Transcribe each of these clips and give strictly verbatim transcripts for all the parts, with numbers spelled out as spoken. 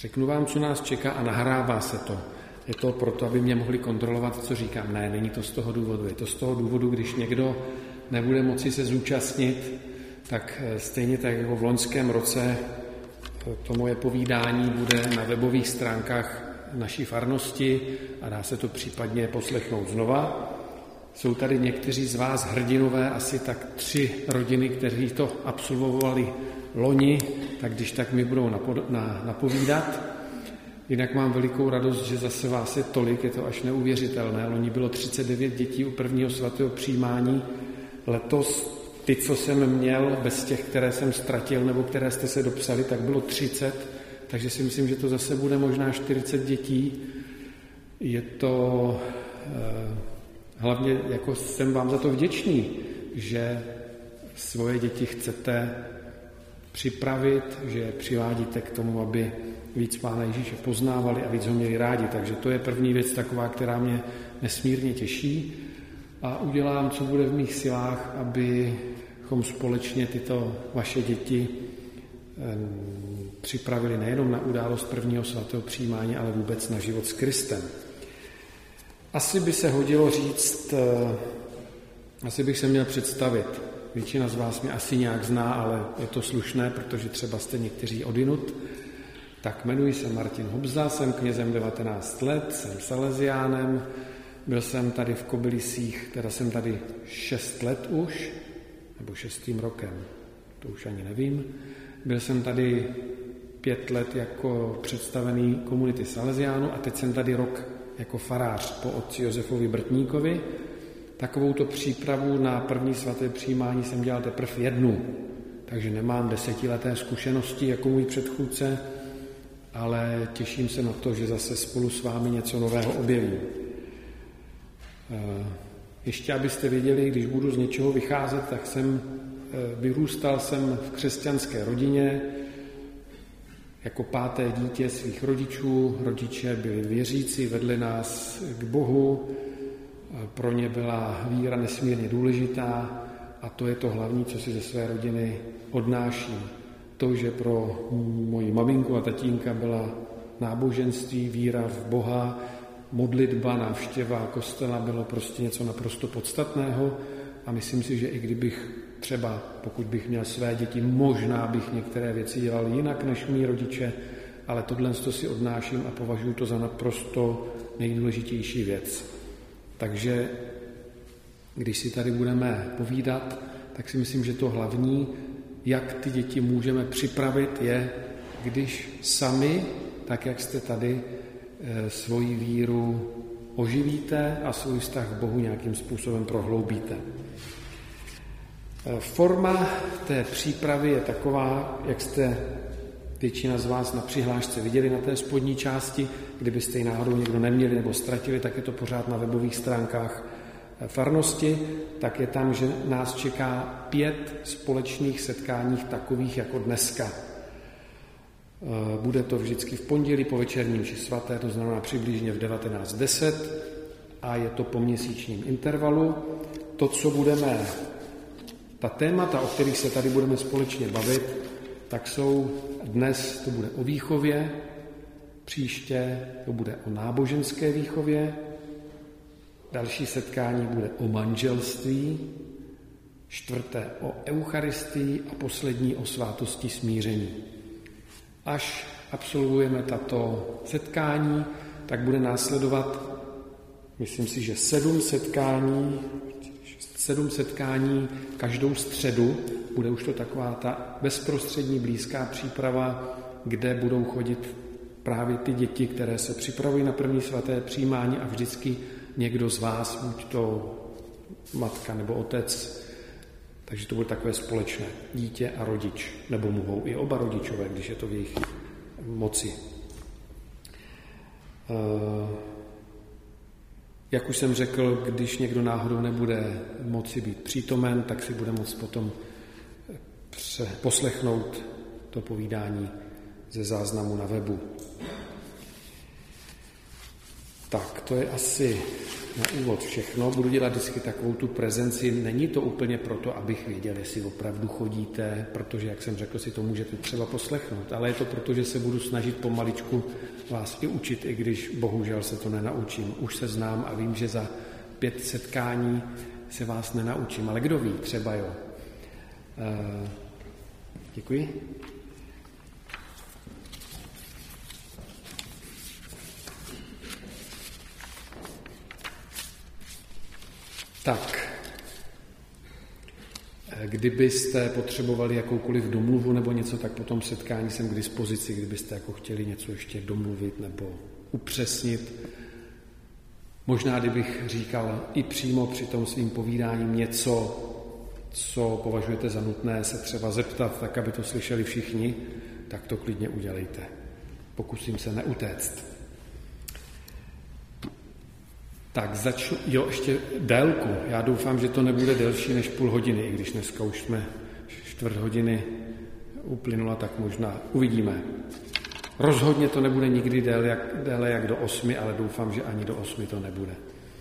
Řeknu vám, co nás čeká a nahrává se to. Je to proto, aby mě mohli kontrolovat, co říkám. Ne, není to z toho důvodu. Je to z toho důvodu, když někdo nebude moci se zúčastnit, tak stejně tak jako v loňském roce to moje povídání bude na webových stránkách naší farnosti a dá se to případně poslechnout znova. Jsou tady někteří z vás hrdinové, asi tak tři rodiny, kteří to absolvovali loni, tak když tak mi budou napo- na, napovídat. Jinak mám velikou radost, že zase vás je tolik, je to až neuvěřitelné. Loni bylo třicet devět dětí u prvního svatého přijímání. Letos ty, co jsem měl, bez těch, které jsem ztratil nebo které jste se dopsali, tak bylo třicet, takže si myslím, že to zase bude možná čtyřicet dětí. Je to... Eh, hlavně jako jsem vám za to vděčný, že svoje děti chcete připravit, že je přivádíte k tomu, aby víc Pána Ježíše poznávali a víc ho měli rádi. Takže to je první věc taková, která mě nesmírně těší. A udělám, co bude v mých silách, abychom společně tyto vaše děti připravili nejenom na událost prvního svatého přijímání, ale vůbec na život s Kristem. Asi by se hodilo říct, asi bych se měl představit. Většina z vás mě asi nějak zná, ale je to slušné, protože třeba jste někteří odinut. Tak jmenuji se Martin Hobza, jsem knězem devatenáct let, jsem saleziánem, byl jsem tady v Kobylisích, teda jsem tady šest let už, nebo šestým rokem, to už ani nevím. Byl jsem tady pět let jako představený komunity saleziánů a teď jsem tady rok jako farář po otci Josefovi Brtníkovi. Takovouto přípravu na první svaté přijímání jsem dělal teprve jednu, takže nemám desetileté zkušenosti jako můj předchůdce, ale těším se na to, že zase spolu s vámi něco nového objevím. Ještě abyste věděli, když budu z něčeho vycházet, tak jsem vyrůstal jsem v křesťanské rodině jako páté dítě svých rodičů. Rodiče byli věřící, vedli nás k Bohu, pro ně byla víra nesmírně důležitá a to je to hlavní, co si ze své rodiny odnáším. To, že pro moji maminku a tatínka byla náboženství, víra v Boha, modlitba, návštěva kostela bylo prostě něco naprosto podstatného a myslím si, že i kdybych třeba, pokud bych měl své děti, možná bych některé věci dělal jinak než mý rodiče, ale tohle si odnáším a považuji to za naprosto nejdůležitější věc. Takže když si tady budeme povídat, tak si myslím, že to hlavní, jak ty děti můžeme připravit, je, když sami, tak jak jste tady, svoji víru oživíte a svůj vztah k Bohu nějakým způsobem prohloubíte. Forma té přípravy je taková, jak jste většina z vás na přihlášce viděli na té spodní části. Kdybyste ji náhodou někdo neměli nebo ztratili, tak je to pořád na webových stránkách farnosti. Tak je tam, že nás čeká pět společných setkání takových jako dneska. Bude to vždycky v pondělí po večerní mši svaté, to znamená přibližně v devatenáct deset a je to po měsíčním intervalu. To, co budeme, ta témata, o kterých se tady budeme společně bavit, tak jsou dnes, to bude o výchově, příště to bude o náboženské výchově, další setkání bude o manželství, čtvrté o eucharistii a poslední o svátosti smíření. Až absolvujeme tato setkání, tak bude následovat, myslím si, že sedm setkání, sedm setkání každou středu. Bude už to taková ta bezprostřední blízká příprava, kde budou chodit právě ty děti, které se připravují na první svaté přijímání a vždycky někdo z vás, buď to matka nebo otec, takže to bude takové společné, dítě a rodič, nebo mohou i oba rodičové, když je to v jejich moci. Jak už jsem řekl, když někdo náhodou nebude moci být přítomen, tak si bude moct potom poslechnout to povídání ze záznamu na webu. Tak, to je asi na úvod všechno. Budu dělat vždycky takovou tu prezenci. Není to úplně proto, abych věděl, jestli opravdu chodíte, protože, jak jsem řekl, si to můžete třeba poslechnout, ale je to proto, že se budu snažit pomaličku vás i učit, i když bohužel se to nenaučím. Už se znám a vím, že za pět setkání se vás nenaučím, ale kdo ví, třeba jo. Uh, děkuji. Tak, kdybyste potřebovali jakoukoliv domluvu nebo něco, tak po tom setkání jsem k dispozici, kdybyste jako chtěli něco ještě domluvit nebo upřesnit. Možná, kdybych říkal i přímo při tom svým povídáním něco, co považujete za nutné se třeba zeptat, tak aby to slyšeli všichni, tak to klidně udělejte. Pokusím se neutéct. Tak začnu, jo, ještě délku. Já doufám, že to nebude delší než půl hodiny, i když dneska už jsme čtvrt hodiny uplynula, tak možná uvidíme. Rozhodně to nebude nikdy déle jak, déle jak do osmi, ale doufám, že ani do osmi to nebude.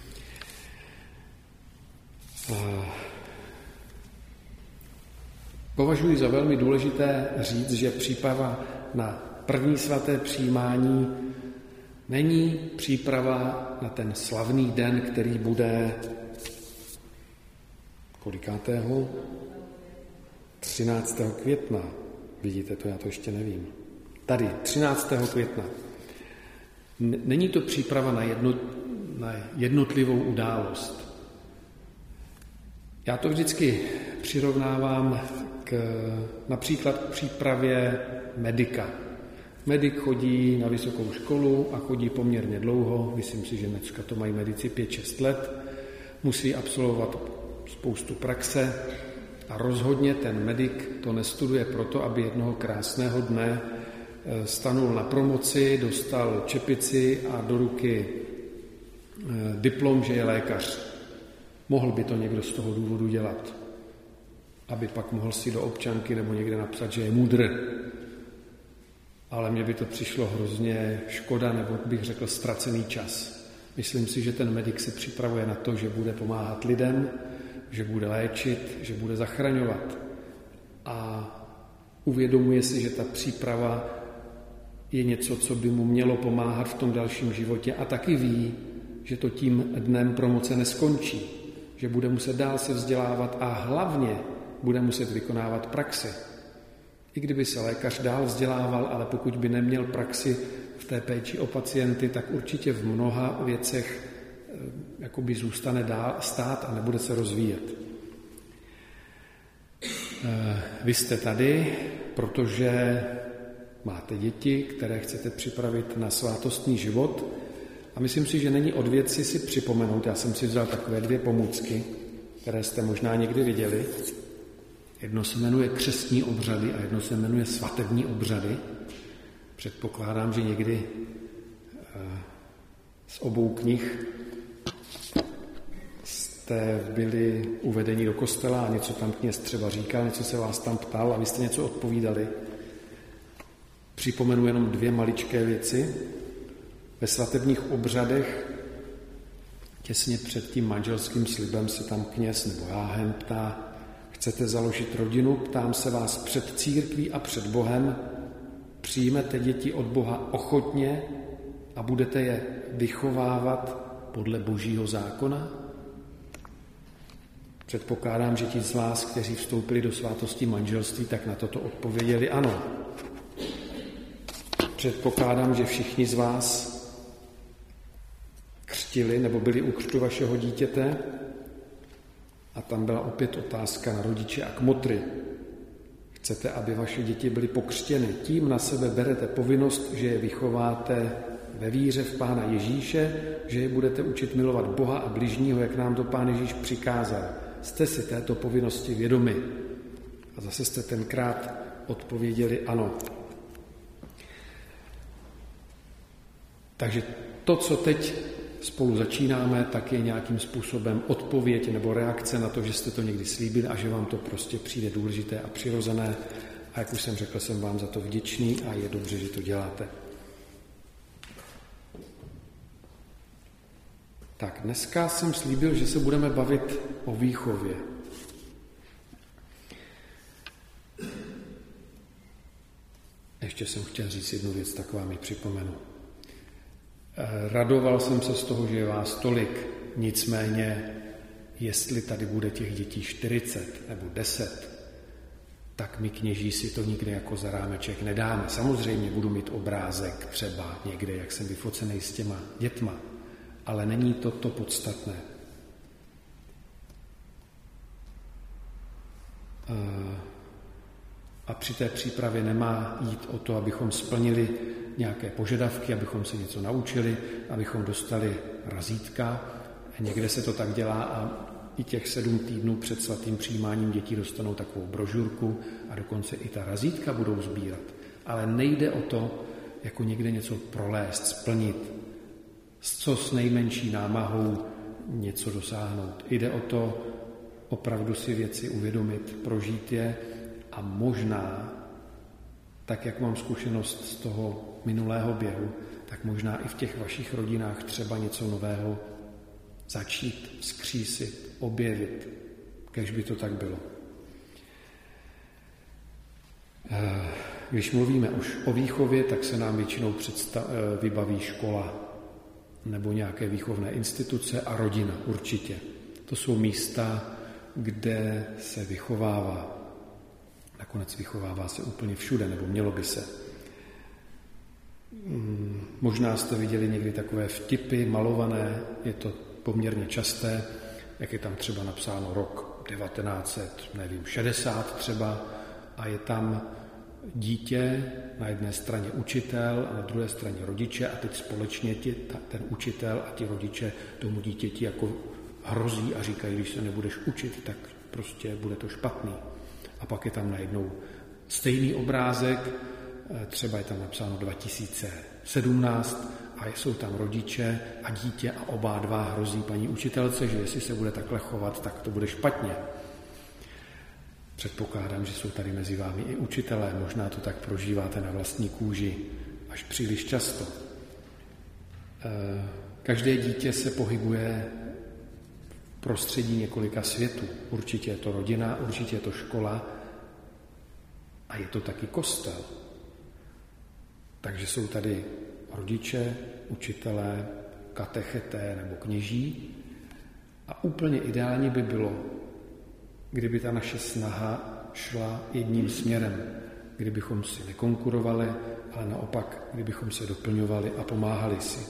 Považuji za velmi důležité říct, že příprava na první svaté přijímání není příprava na ten slavný den, který bude kolikátého? třináctého května. Vidíte to, já to ještě nevím. Tady, třináctého května. Není to příprava na, jedno, na jednotlivou událost. Já to vždycky přirovnávám k, například k přípravě medika. Medik chodí na vysokou školu a chodí poměrně dlouho, myslím si, že dneska to mají medici pět šest let, musí absolvovat spoustu praxe a rozhodně ten medik to nestuduje proto, aby jednoho krásného dne stanul na promoci, dostal čepici a do ruky diplom, že je lékař. Mohl by to někdo z toho důvodu dělat, aby pak mohl si do občanky nebo někde napsat, že je mudr. Ale mně by to přišlo hrozně škoda, nebo bych řekl ztracený čas. Myslím si, že ten medik se připravuje na to, že bude pomáhat lidem, že bude léčit, že bude zachraňovat. A uvědomuje si, že ta příprava je něco, co by mu mělo pomáhat v tom dalším životě a taky ví, že to tím dnem promoce neskončí, že bude muset dál se vzdělávat a hlavně bude muset vykonávat praxi. I kdyby se lékař dál vzdělával, ale pokud by neměl praxi v té péči o pacienty, tak určitě v mnoha věcech jakoby zůstane dál stát a nebude se rozvíjet. Vy jste tady, protože máte děti, které chcete připravit na svátostný život a myslím si, že není od věci si připomenout. Já jsem si vzal takové dvě pomůcky, které jste možná někdy viděli. Jedno se jmenuje křestní obřady a jedno se jmenuje svatební obřady. Předpokládám, že někdy z obou knih jste byli uvedeni do kostela a něco tam kněz třeba říkal, něco se vás tam ptal a vy jste něco odpovídali. Připomenu jenom dvě maličké věci. Ve svatebních obřadech těsně před tím manželským slibem se tam kněz nebo jáhen ptá: chcete založit rodinu? Ptám se vás před církví a před Bohem. Přijmete děti od Boha ochotně a budete je vychovávat podle Božího zákona? Předpokládám, že ti z vás, kteří vstoupili do svátosti manželství, tak na toto odpověděli ano. Předpokládám, že všichni z vás křtili nebo byli u křtu vašeho dítěte. A tam byla opět otázka na rodiče a kmotry. Chcete, aby vaše děti byly pokřtěny? Tím na sebe berete povinnost, že je vychováte ve víře v Pána Ježíše, že je budete učit milovat Boha a bližního, jak nám to Pán Ježíš přikázal. Jste si této povinnosti vědomi? A zase jste tenkrát odpověděli ano. Takže to, co teď spolu začínáme, tak je nějakým způsobem odpověď nebo reakce na to, že jste to někdy slíbili a že vám to prostě přijde důležité a přirozené. A jak už jsem řekl, jsem vám za to vděčný a je dobře, že to děláte. Tak dneska jsem slíbil, že se budeme bavit o výchově. Ještě jsem chtěl říct jednu věc, tak vám ji připomenu. Radoval jsem se z toho, že je vás tolik, nicméně, jestli tady bude těch dětí čtyřicet nebo deset, tak my kněží si to nikdy jako za rámeček nedáme. Samozřejmě budu mít obrázek třeba někde, jak jsem vyfocený s těma dětma, ale není to to podstatné. A při té přípravě nemá jít o to, abychom splnili nějaké požadavky, abychom se něco naučili, abychom dostali razítka. Někde se to tak dělá a i těch sedm týdnů před svatým přijímáním dětí dostanou takovou brožurku a dokonce i ta razítka budou sbírat. Ale nejde o to, jako někde něco prolézt, splnit, co s nejmenší námahou něco dosáhnout. Jde o to opravdu si věci uvědomit, prožít je a možná, tak jak mám zkušenost z toho minulého běhu, tak možná i v těch vašich rodinách třeba něco nového začít vzkřísit, objevit, kež by to tak bylo. Když mluvíme už o výchově, tak se nám většinou představ, vybaví škola nebo nějaké výchovné instituce a rodina určitě. To jsou místa, kde se vychovává. Nakonec vychovává se úplně všude, nebo mělo by se. Možná jste viděli někdy takové vtipy malované, je to poměrně časté, jak je tam třeba napsáno rok devatenáct set, nevím, šedesát třeba, a je tam dítě, na jedné straně učitel a na druhé straně rodiče a teď společně ti, ten učitel a ti rodiče tomu dítěti jako hrozí a říkají, když se nebudeš učit, tak prostě bude to špatný. A pak je tam najednou stejný obrázek, třeba je tam napsáno dva tisíce sedmnáct a jsou tam rodiče a dítě a oba dva hrozí paní učitelce, že jestli se bude takhle chovat, tak to bude špatně. Předpokládám, že jsou tady mezi vámi i učitelé, možná to tak prožíváte na vlastní kůži až příliš často. Každé dítě se pohybuje v prostředí několika světů. Určitě je to rodina, určitě je to škola a je to taky kostel. Takže jsou tady rodiče, učitelé, katecheté nebo kněží a úplně ideálně by bylo, kdyby ta naše snaha šla jedním směrem, kdybychom si nekonkurovali, ale naopak, kdybychom se doplňovali a pomáhali si.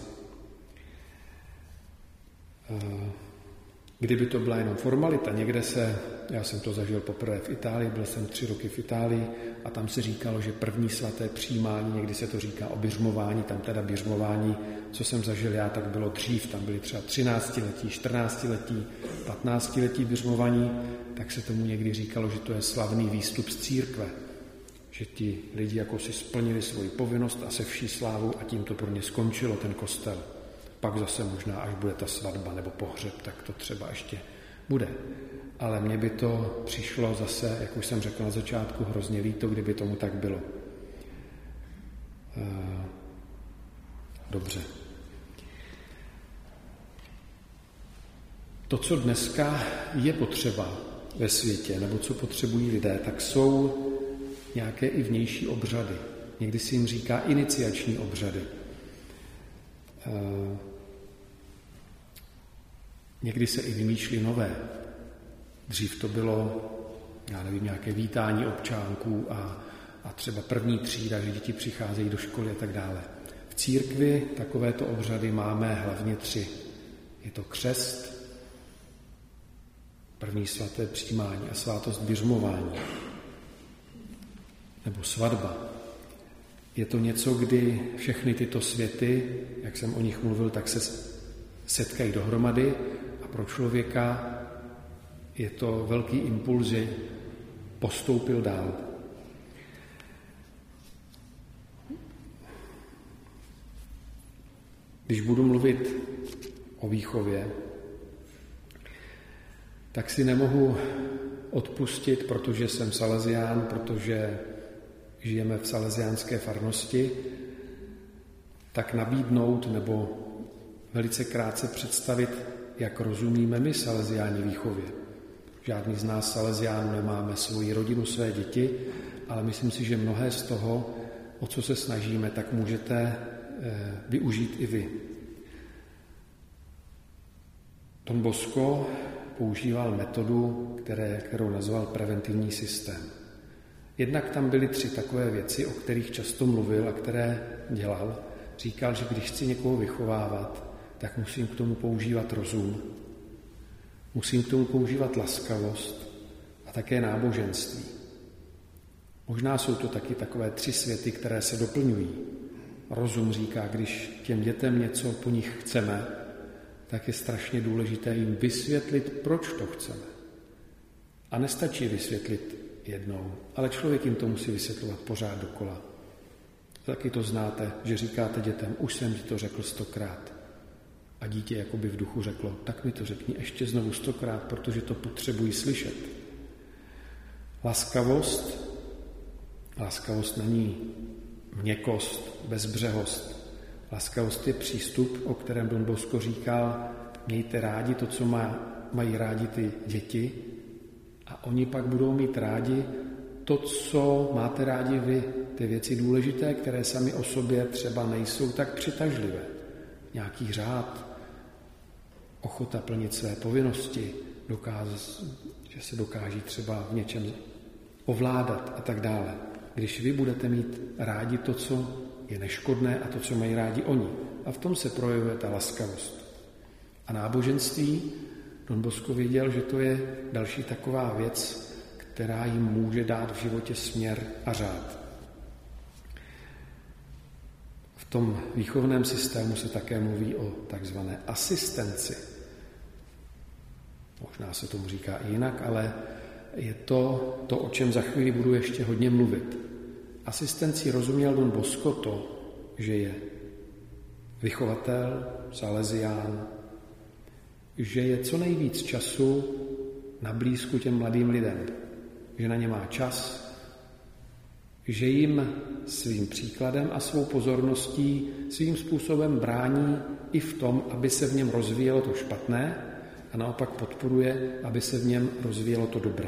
Kdyby to byla jenom formalita, někde se, já jsem to zažil poprvé v Itálii, byl jsem tři roky v Itálii a tam se říkalo, že první svaté přijímání, někdy se to říká o biřmování, tam teda biřmování, co jsem zažil já, tak bylo dřív, tam byly třeba třináctiletí, čtrnáctiletí, patnáctiletí biřmovaní, tak se tomu někdy říkalo, že to je slavný výstup z církve, že ti lidi jako si splnili svoji povinnost a se vší slávou a tím to pro ně skončilo, ten kostel. Pak zase možná, až bude ta svatba nebo pohřeb, tak to třeba ještě bude. Ale mně by to přišlo zase, jak už jsem řekl na začátku, hrozně líto, kdyby tomu tak bylo. Dobře. To, co dneska je potřeba ve světě, nebo co potřebují lidé, tak jsou nějaké i vnější obřady. Někdy si jim říká iniciační obřady. Někdy se i vymýšlí nové. Dřív to bylo, já nevím, nějaké vítání občánků a, a třeba první třída, že děti přicházejí do školy a tak dále. V církvi takovéto obřady máme hlavně tři. Je to křest, první svaté přijímání a svátost biřmování. Nebo svatba. Je to něco, kdy všechny tyto světy, jak jsem o nich mluvil, tak se setkají dohromady a pro člověka je to velký impuls, že postoupil dál. Když budu mluvit o výchově, tak si nemohu odpustit, protože jsem Salesián, protože žijeme v salesiánské farnosti, tak nabídnout nebo velice krátce představit, jak rozumíme my salesiáni výchově. Žádný z nás salesiánů nemáme svoji rodinu, své děti, ale myslím si, že mnohé z toho, o co se snažíme, tak můžete využít i vy. Don Bosco používal metodu, které, kterou nazval preventivní systém. Jednak tam byly tři takové věci, o kterých často mluvil a které dělal. Říkal, že když chci někoho vychovávat, tak musím k tomu používat rozum, musím k tomu používat laskavost a také náboženství. Možná jsou to taky takové tři světy, které se doplňují. Rozum říká, když těm dětem něco po nich chceme, tak je strašně důležité jim vysvětlit, proč to chceme. A nestačí vysvětlit jednou, ale člověk jim to musí vysvětlovat pořád dokola. Taky to znáte, že říkáte dětem, už jsem ti to řekl stokrát. A dítě jakoby v duchu řeklo, tak mi to řekni ještě znovu stokrát, protože to potřebuji slyšet. Laskavost, laskavost není měkkost, bezbřehost. Laskavost je přístup, o kterém Don Bosco říkal, mějte rádi to, co má, mají rádi ty děti a oni pak budou mít rádi to, co máte rádi vy, ty věci důležité, které sami o sobě třeba nejsou tak přitažlivé. Nějaký řád, ochota plnit své povinnosti, dokáz, že se dokáží třeba v něčem ovládat a tak dále. Když vy budete mít rádi to, co je neškodné a to, co mají rádi oni. A v tom se projevuje ta laskavost. A náboženství, Don Bosco věděl, že to je další taková věc, která jim může dát v životě směr a řád. V tom výchovném systému se také mluví o takzvané asistenci. Možná se tomu říká i jinak, ale je to to, o čem za chvíli budu ještě hodně mluvit. Asistenci rozuměl Don Bosco to, že je vychovatel, salesián, že je co nejvíc času na blízku těm mladým lidem, že na ně má čas, že jim svým příkladem a svou pozorností svým způsobem brání i v tom, aby se v něm rozvíjelo to špatné a naopak podporuje, aby se v něm rozvíjelo to dobré.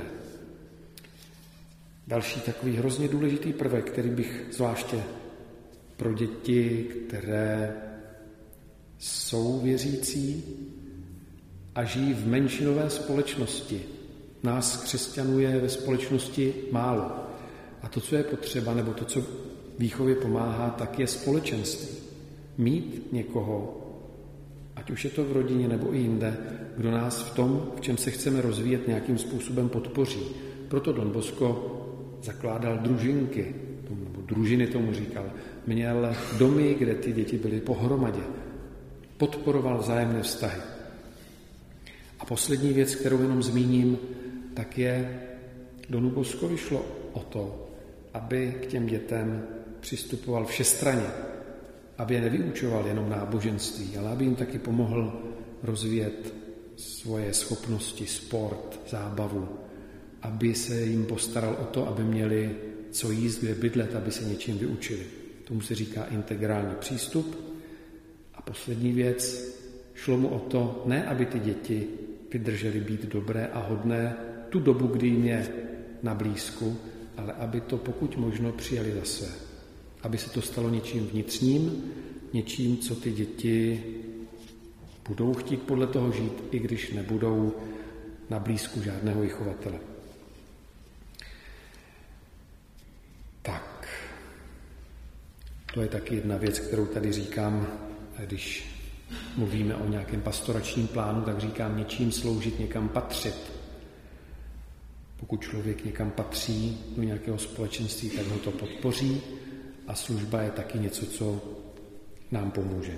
Další takový hrozně důležitý prvek, který bych zvláště pro děti, které jsou věřící a žijí v menšinové společnosti. Nás křesťanů je ve společnosti málo. A to, co je potřeba, nebo to, co výchově pomáhá, tak je společenství. Mít někoho, ať už je to v rodině nebo i jinde, kdo nás v tom, v čem se chceme rozvíjet, nějakým způsobem podpoří. Proto Don Bosco zakládal družinky, nebo družiny tomu říkal. Měl domy, kde ty děti byly pohromadě. Podporoval vzájemné vztahy. A poslední věc, kterou jenom zmíním, tak je, Donu Boscovi šlo o to, aby k těm dětem přistupoval všestranně, aby je nevyučoval jenom náboženství, ale aby jim taky pomohl rozvíjet svoje schopnosti, sport, zábavu, aby se jim postaral o to, aby měli co jíst, kde bydlet, aby se něčím vyučili. Tomu se říká integrální přístup. A poslední věc, šlo mu o to, ne aby ty děti vydržely být dobré a hodné tu dobu, kdy jim je na blízku, ale aby to pokud možno přijali za své. Aby se to stalo něčím vnitřním, něčím, co ty děti budou chtít podle toho žít, i když nebudou na blízku žádného vychovatele. Tak, to je taky jedna věc, kterou tady říkám, když mluvíme o nějakém pastoračním plánu, tak říkám něčím sloužit, někam patřit. Pokud člověk někam patří do nějakého společenství, tak ho to podpoří a služba je taky něco, co nám pomůže.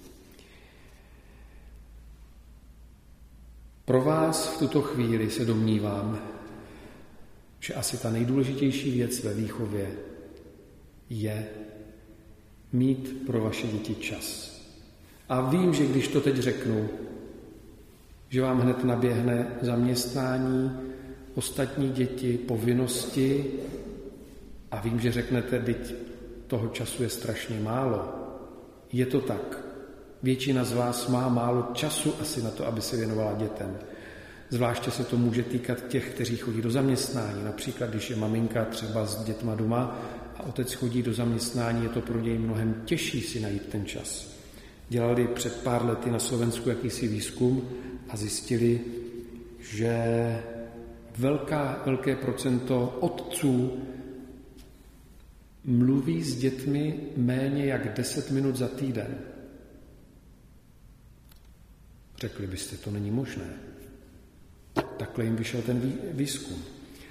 Pro vás v tuto chvíli se domnívám, že asi ta nejdůležitější věc ve výchově je mít pro vaše děti čas. A vím, že když to teď řeknu, že vám hned naběhne zaměstnání, ostatní děti, povinnosti a vím, že řeknete, teď toho času je strašně málo. Je to tak. Většina z vás má málo času asi na to, aby se věnovala dětem. Zvláště se to může týkat těch, kteří chodí do zaměstnání. Například, když je maminka třeba s dětma doma a otec chodí do zaměstnání, je to pro něj mnohem těžší si najít ten čas. Dělali před pár lety na Slovensku jakýsi výzkum a zjistili, že velká, velké procento otců mluví s dětmi méně jak deset minut za týden. Řekli byste, to není možné. Takhle jim vyšel ten výzkum.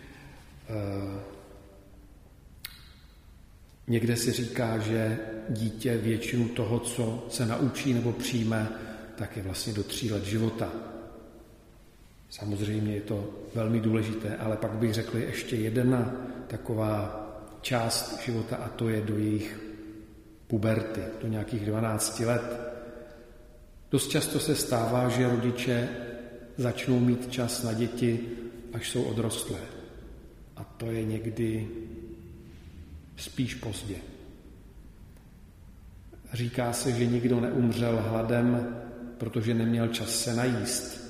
Někde se říká, že dítě většinu toho, co se naučí nebo přijme, tak je vlastně do tří let života. Samozřejmě je to velmi důležité, ale pak bych řekl ještě jedna taková část života a to je do jejich puberty, do nějakých dvanácti let. Dost často se stává, že rodiče začnou mít čas na děti, až jsou odrostlé. A to je někdy spíš pozdě. Říká se, že nikdo neumřel hladem, protože neměl čas se najíst.